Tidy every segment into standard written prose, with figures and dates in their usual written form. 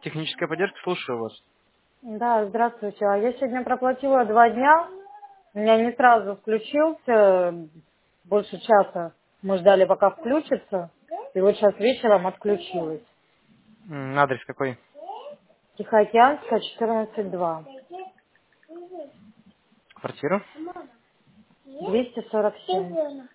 Техническая поддержка, слушаю вас. Да, здравствуйте. А я сегодня проплатила 2 дня. У меня не сразу включился. Больше часа мы ждали, пока включится. И вот сейчас вечером отключилась. Адрес какой? Тихоокеанская, 14-2. Квартира? 247.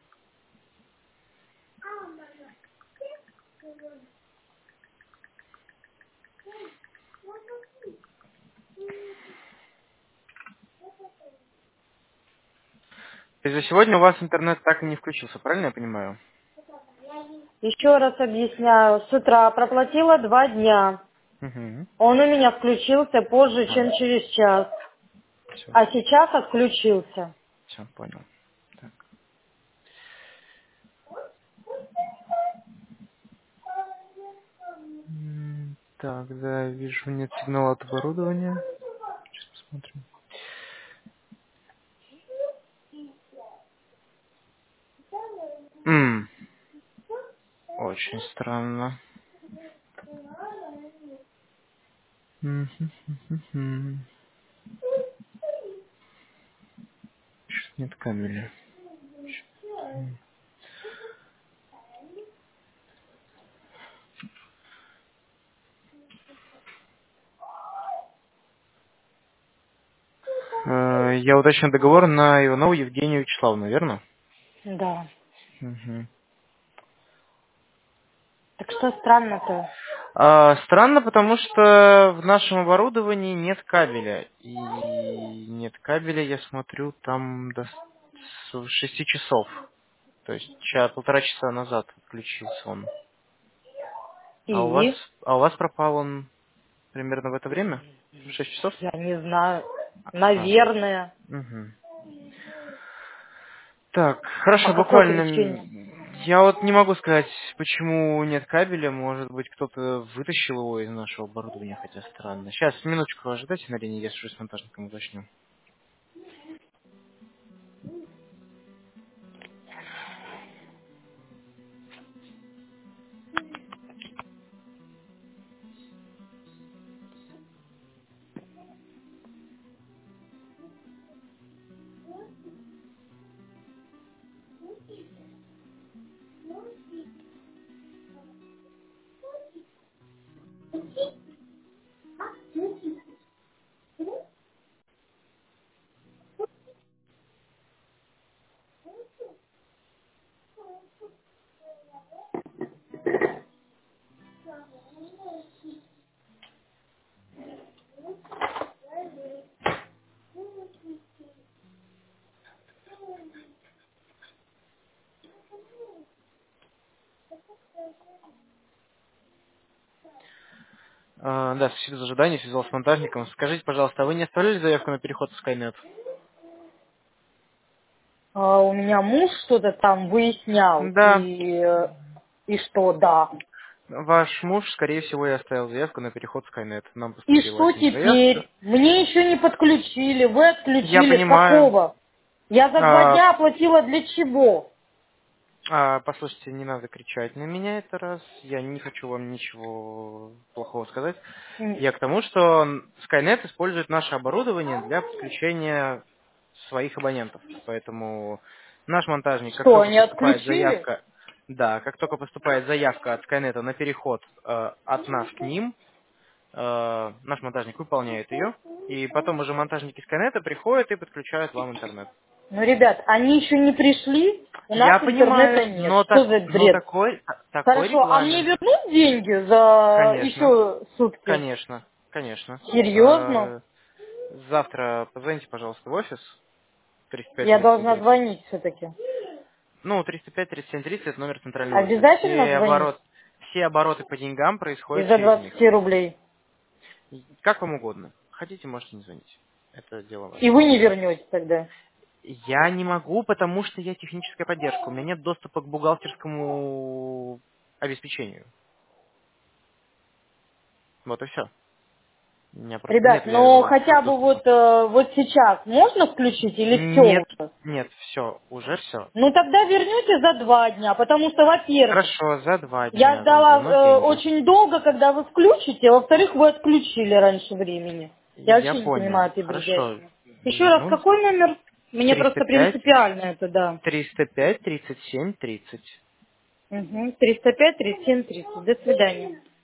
То есть за сегодня у вас интернет так и не включился, правильно я понимаю? Еще раз объясняю. С утра проплатила 2 дня. Угу. Он у меня включился позже, чем через час. Все, А сейчас отключился. все, понял. Так. Так, да, вижу, нет сигнала от оборудования. Сейчас посмотрим. М, Очень странно. Мгм. Что-то нет кабеля. Я уточню договор на Иванову Евгению Вячеславовну, верно? Да. Мгм. Так что странно-то? Странно, потому что в нашем оборудовании нет кабеля. И нет кабеля, я смотрю, там с 6 часов. То есть полтора часа назад отключился он. И? А у вас пропал он примерно в это время? В 6 часов? Я не знаю. А, Наверное. мгм. Так, хорошо, По какой буквально. причине? Я вот не могу сказать, почему нет кабеля. Может быть, кто-то вытащил его из нашего оборудования, хотя странно. Сейчас, минуточку ожидайте на линии, я свяжусь с монтажником уточню. Да, спасибо за ожидание, связался с монтажником. Скажите, пожалуйста, а вы не оставляли заявку на переход в Skynet? У меня муж что-то там выяснял. Да, И что, да. ваш муж, скорее всего, и оставил заявку на переход в Skynet. Нам И поступила что от них заявка. теперь? Мне еще не подключили. Вы Я отключили. С понимаю. какого? Я за 2 дня оплатила для чего? Послушайте, не надо кричать на меня это раз. Я не хочу вам ничего плохого сказать. М, Я к тому, что Skynet использует наше оборудование для подключения своих абонентов. Поэтому наш монтажник, как Что, только они поступает отключили? заявка, да, как только поступает заявка от Skynet на переход от нас к ним, наш монтажник выполняет ее, и потом уже монтажники Skynet приходят и подключают вам интернет. Ну, ребят, они еще не пришли. У Я нас интернета понимаю, нет. Что за но бред? такой Хорошо, а мне регламент. вернут деньги за Конечно, еще сутки? конечно, конечно. Серьезно? Завтра позвоните, пожалуйста, в офис Я 35 37 должна 30. звонить все-таки. Ну, 35 37 30 это номер центрального офиса. Обязательно звонить? Все обороты по деньгам происходят Из-за через них. 20 рублей. Как вам угодно. Хотите, можете не звонить. Это дело И ваше. вы не вернете тогда. Я не могу, потому что я техническая поддержка. У меня нет доступа к бухгалтерскому обеспечению. Вот и все. У меня просто Ребят, нет но хотя бы доступа. вот сейчас можно включить или все Нет, уже? нет, все, уже все. Ну тогда вернете за 2 дня, потому что, во-первых, Хорошо, за 2 я дня вам ждала верну деньги. очень долго, когда вы включите, а во-вторых, вы отключили раньше времени. Я Я вообще не понял. понимаю этой Хорошо. бредятины. Еще раз, Верну. какой номер? Мне просто 305, принципиально это, да. 305, 37, 30. Угу. 305 37 30. До свидания.